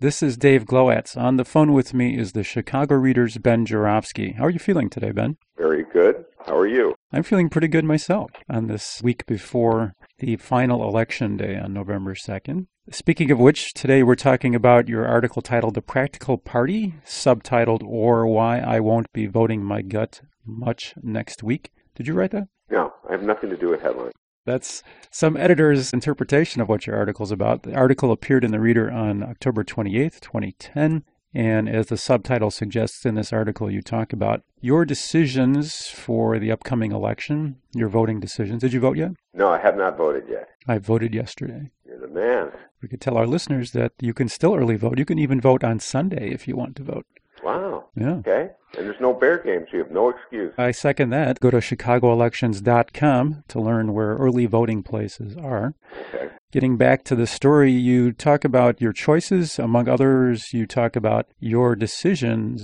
This is Dave Glowacz. On the phone with me is the Chicago Reader's Ben Joravsky. How are you feeling today, Ben? Very good. How are you? I'm feeling pretty good myself on this week before the final election day on November 2nd. Speaking of which, today we're talking about your article titled The Practical Party, subtitled Or Why I Won't Be Voting My Gut Much Next Week. Did you write that? No, I have nothing to do with headlines. That's some editor's interpretation of what your article's about. The article appeared in the Reader on October 28th, 2010. And as the subtitle suggests in this article, you talk about your decisions for the upcoming election, your voting decisions. Did you vote yet? No, I have not voted yet. I voted yesterday. You're the man. We could tell our listeners that you can still early vote. You can even vote on Sunday if you want to vote. Wow. Yeah. Okay. And there's no Bear games. So you have no excuse. I second that. Go to ChicagoElections.com to learn where early voting places are. Okay. Getting back to the story, you talk about your choices. Among others, you talk about your decisions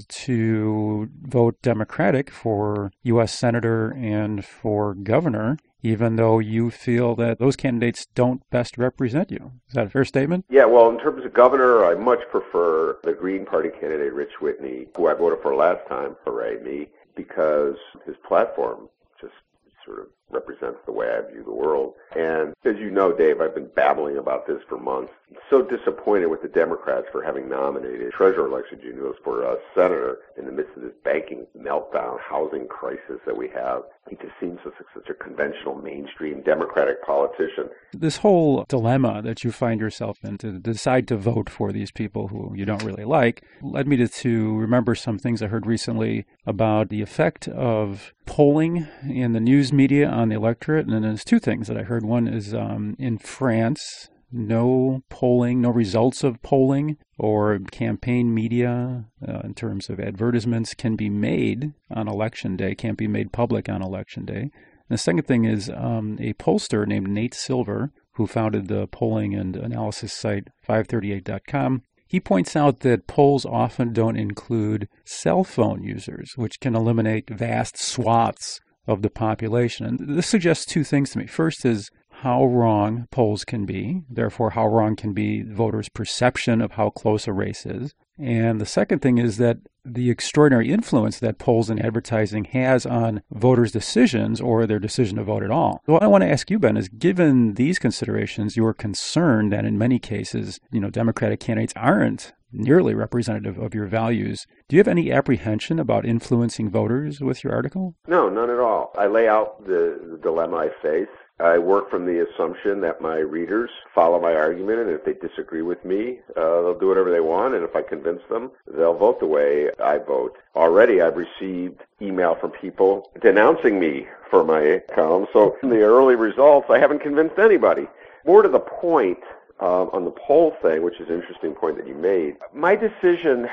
to vote Democratic for U.S. Senator and for governor, even though you feel that those candidates don't best represent you. Is that a fair statement? Yeah, well, in terms of governor, I much prefer the Green Party candidate, Rich Whitney, who I voted for last time, hooray me, because his platform just sort of represents the way I view the world. And as you know, Dave, I've been babbling about this for months. I'm so disappointed with the Democrats for having nominated Treasurer Alexis Giannoulis for senator in the midst of this banking meltdown, housing crisis that we have. He just seems like such a conventional, mainstream Democratic politician. This whole dilemma that you find yourself in to decide to vote for these people who you don't really like led me to remember some things I heard recently about the effect of polling in the news media on the electorate. And there's two things that I heard. One is in France, no polling, no results of polling or campaign media in terms of advertisements can be made on Election Day, can't be made public on Election Day. And the second thing is a pollster named Nate Silver, who founded the polling and analysis site 538.com. He points out that polls often don't include cell phone users, which can eliminate vast swaths of the population. And this suggests two things to me. First is how wrong polls can be, therefore how wrong can be voters' perception of how close a race is. And the second thing is that the extraordinary influence that polls and advertising has on voters' decisions or their decision to vote at all. So what I want to ask you, Ben, is given these considerations, you are concerned that in many cases, Democratic candidates aren't nearly representative of your values. Do you have any apprehension about influencing voters with your article? No, none at all. I lay out the dilemma I face. I work from the assumption that my readers follow my argument, and if they disagree with me, they'll do whatever they want, and if I convince them, they'll vote the way I vote. Already, I've received email from people denouncing me for my column, so in the early results, I haven't convinced anybody. More to the point, on the poll thing, which is an interesting point that you made, my decision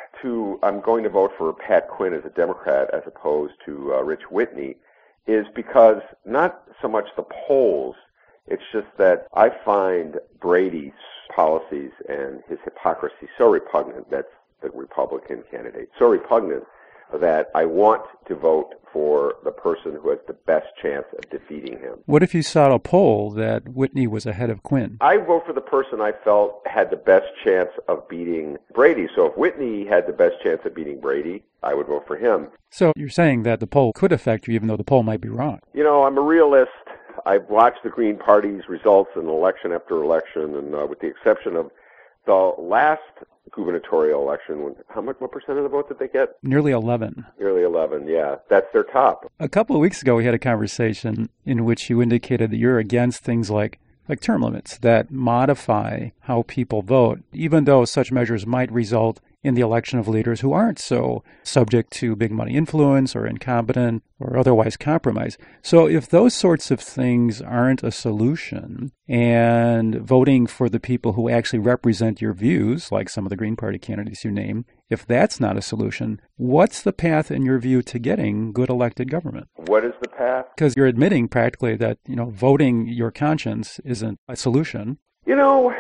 I'm going to vote for Pat Quinn as a Democrat as opposed to Rich Whitney is because not so much the polls, it's just that I find Brady's policies and his hypocrisy so repugnant, that's the Republican candidate, so repugnant that I want to vote for the person who has the best chance of defeating him. What if you saw a poll that Whitney was ahead of Quinn? I vote for the person I felt had the best chance of beating Brady. So if Whitney had the best chance of beating Brady, I would vote for him. So you're saying that the poll could affect you even though the poll might be wrong? I'm a realist. I've watched the Green Party's results in election after election, and with the exception of the last gubernatorial election, what percent of the vote did they get? Nearly 11. Nearly 11, yeah. That's their top. A couple of weeks ago, we had a conversation in which you indicated that you're against things like term limits that modify how people vote, even though such measures might result in the election of leaders who aren't so subject to big money influence or incompetent or otherwise compromise. So if those sorts of things aren't a solution and voting for the people who actually represent your views, like some of the Green Party candidates you name, if that's not a solution, what's the path in your view to getting good elected government? What is the path? Because you're admitting practically that, voting your conscience isn't a solution. I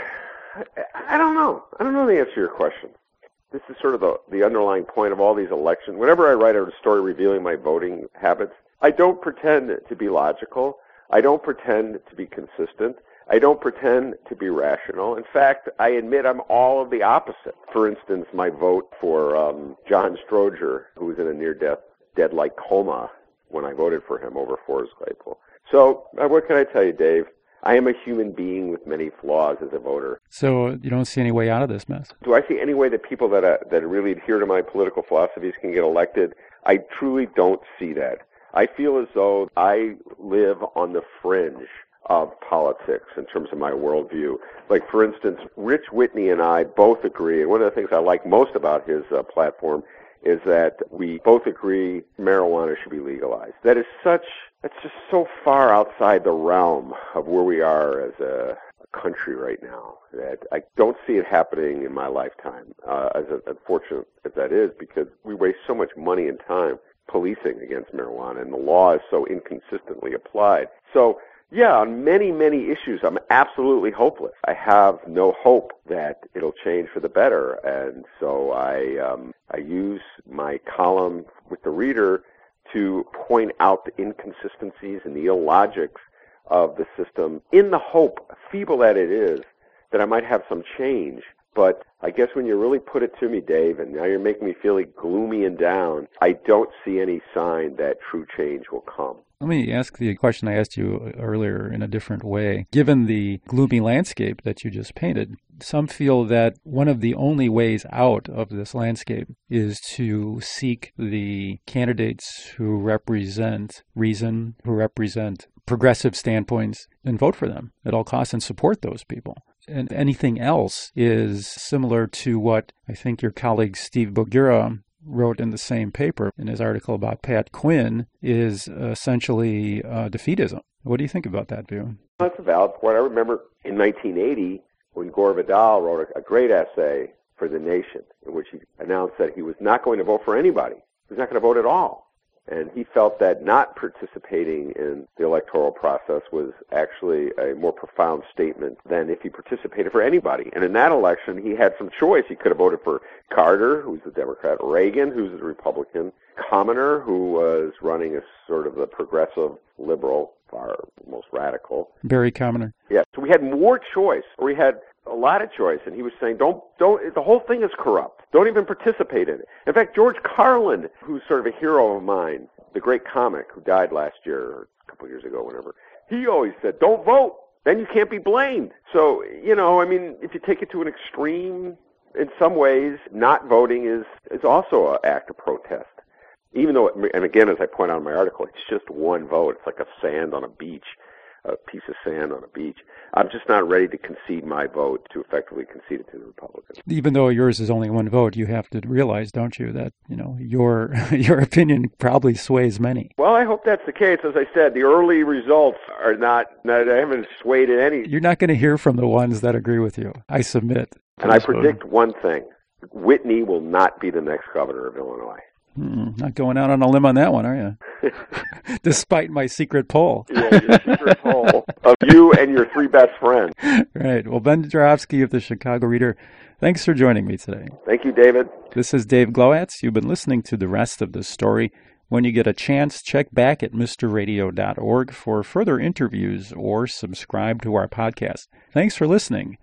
don't know. I don't know the answer to your question. This is sort of the underlying point of all these elections. Whenever I write out a story revealing my voting habits, I don't pretend to be logical. I don't pretend to be consistent. I don't pretend to be rational. In fact, I admit I'm all of the opposite. For instance, my vote for John Stroger, who was in a near-death-like coma when I voted for him over Forrest Claypool. So what can I tell you, Dave? I am a human being with many flaws as a voter. So you don't see any way out of this mess? Do I see any way that people that really adhere to my political philosophies can get elected? I truly don't see that. I feel as though I live on the fringe of politics in terms of my worldview. Like, for instance, Rich Whitney and I both agree, and one of the things I like most about his platform is that we both agree marijuana should be legalized. That's just so far outside the realm of where we are as a country right now that I don't see it happening in my lifetime, as unfortunate as that is, because we waste so much money and time policing against marijuana, and the law is so inconsistently applied. So, yeah, on many, many issues, I'm absolutely hopeless. I have no hope that it'll change for the better, and so I use my column with the Reader to point out the inconsistencies and the illogics of the system in the hope, feeble that it is, that I might have some change. But I guess when you really put it to me, Dave, and now you're making me feel like gloomy and down, I don't see any sign that true change will come. Let me ask the question I asked you earlier in a different way. Given the gloomy landscape that you just painted, some feel that one of the only ways out of this landscape is to seek the candidates who represent reason, who represent progressive standpoints, and vote for them at all costs and support those people. And anything else is similar to what I think your colleague Steve Bogura wrote in the same paper in his article about Pat Quinn, is essentially defeatism. What do you think about that view? That's a valid point. I remember in 1980 when Gore Vidal wrote a great essay for The Nation in which he announced that he was not going to vote for anybody. He was not going to vote at all. And he felt that not participating in the electoral process was actually a more profound statement than if he participated for anybody. And in that election, he had some choice. He could have voted for Carter, who's a Democrat, Reagan, who's a Republican, Commoner, who was running as sort of the progressive liberal, far most radical. Barry Commoner. Yeah. So we had more choice, or we had a lot of choice, and he was saying, don't, the whole thing is corrupt. Don't even participate in it. In fact, George Carlin, who's sort of a hero of mine, the great comic who died last year, or a couple of years ago, whenever, he always said, don't vote. Then you can't be blamed. So, I mean, if you take it to an extreme, in some ways, not voting is also an act of protest. Even though, and again, as I point out in my article, it's just one vote. It's like a sand on a beach. A piece of sand on a beach. I'm just not ready to concede my vote to effectively concede it to the Republicans. Even though yours is only one vote, you have to realize, don't you, that your opinion probably sways many. Well, I hope that's the case. As I said, the early results are not I haven't swayed in any. You're not going to hear from the ones that agree with you. I submit. And I predict one thing: Whitney will not be the next governor of Illinois. Not going out on a limb on that one, are you? Despite my secret poll. Yeah, your secret poll of you and your three best friends. Right. Well, Ben Joravsky of the Chicago Reader, thanks for joining me today. Thank you, David. This is Dave Glowacz. You've been listening to the rest of the story. When you get a chance, check back at mrradio.org for further interviews or subscribe to our podcast. Thanks for listening.